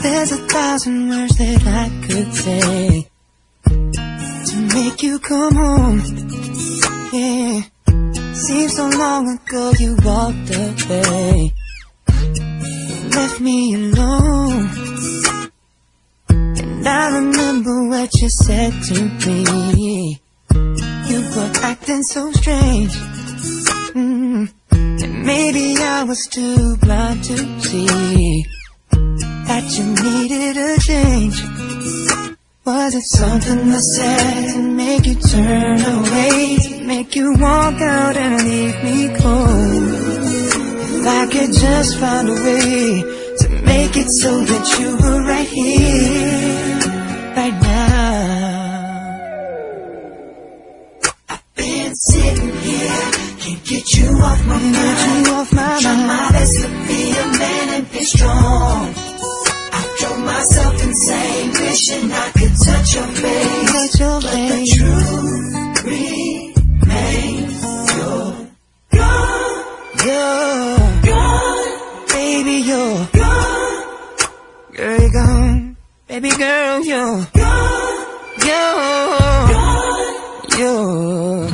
There's 1,000 words that I could say to make you come home. Yeah, seems so long ago you walked away, left me alone. And I remember what you said to me. You were acting so strange. And maybe I was too blind to see that you needed a change. Was it something I said to make you turn away, to make you walk out and leave me cold? If I could just find a way to make it so that you were right here, right now. I've been sitting here, can't get you off my mind. Try my best to be a man and be strong. Drove myself insane, wishing I could touch your face. But the truth remains, you're gone. You're gone, baby, you're gone. Girl, you're gone, baby girl, you're gone. You're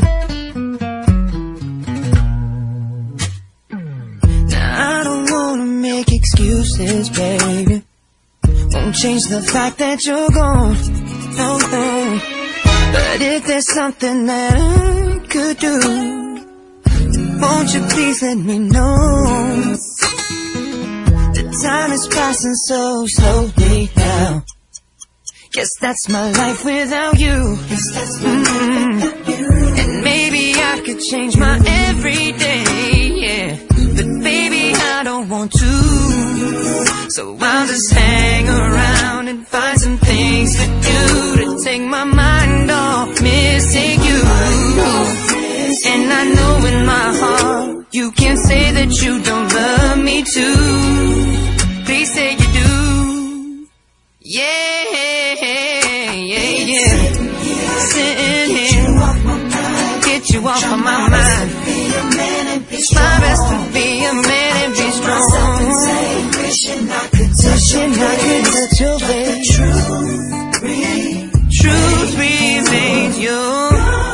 now I don't wanna make excuses, baby. Won't change the fact that you're gone, no, no. But if there's something that I could do, won't you please let me know? The time is passing so slowly now. Guess that's my life without you. And maybe I could change my everyday, yeah. But baby, I don't want to. So I'll just hang around and find some things to do to take my mind off missing you. And I know in my heart you can't say that you don't love me too. Please say you do. Yeah, yeah, yeah. Sitting here, get you off of my mind. My best to be a man and be strong. Wishing I could touch your face. Truth remains, you're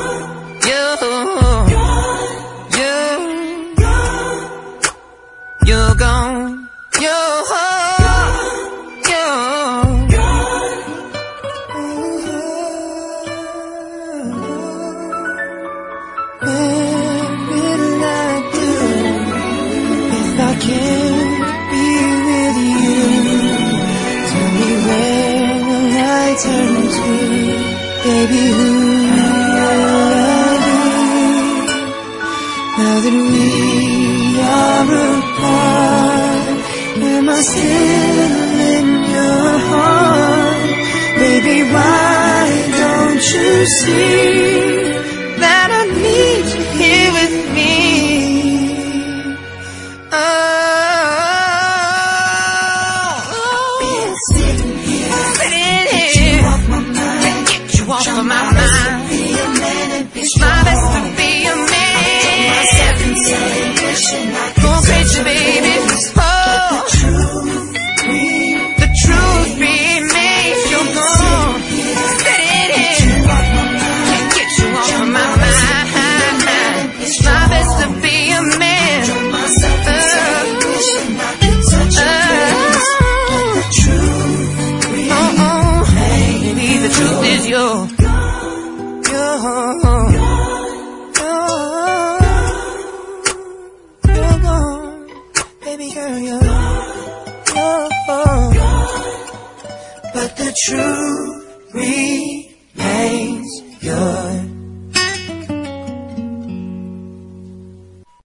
gone. I can't be with you. Tell me where will I turn to, baby, who will I be? Now that we are apart, am I still in your heart? Baby, why don't you see that I need you here with me? Off of my mind. It's my best to be a man. Go crazy, baby. Oh, the truth remains, you're gone. Let it in. Can't get you off of my mind. It's my best to be a man. Baby, the truth is yours. You're gone, baby girl, you're gone. But the truth